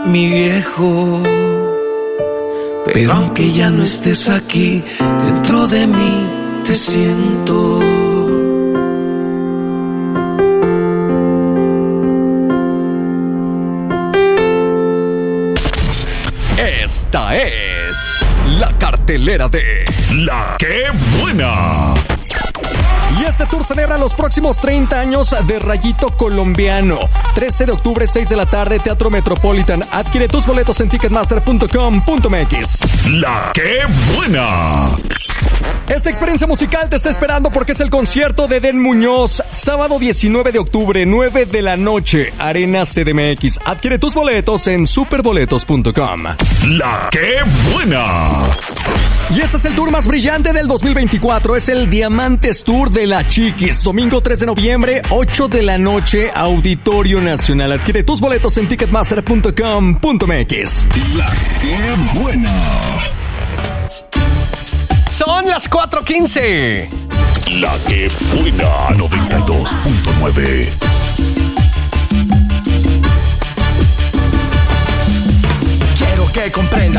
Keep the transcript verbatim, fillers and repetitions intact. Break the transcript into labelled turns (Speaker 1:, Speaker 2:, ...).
Speaker 1: mi viejo. Pero aunque ya no estés aquí, dentro de mí te siento.
Speaker 2: Esta es la cartelera de La Qué Buena. Y este tour celebra los próximos treinta años de Rayito Colombiano. trece de octubre, seis de la tarde, Teatro Metropolitan. Adquiere tus boletos en ticketmaster punto com punto m x. La Qué Buena. Esta experiencia musical te está esperando porque es el concierto de Den Muñoz. Sábado diecinueve de octubre, nueve de la noche, Arena C D M X. Adquiere tus boletos en superboletos punto com. La Qué Buena. Y este es el tour más brillante del dos mil veinticuatro. Es el Diamantes Tour de la Chiquis. Domingo tres de noviembre, ocho de la noche, Auditorio Nacional. Adquiere tus boletos en ticketmaster punto com punto m x.
Speaker 3: La Qué Buena.
Speaker 2: Son las cuatro quince.
Speaker 3: La Qué Buena noventa y dos punto nueve.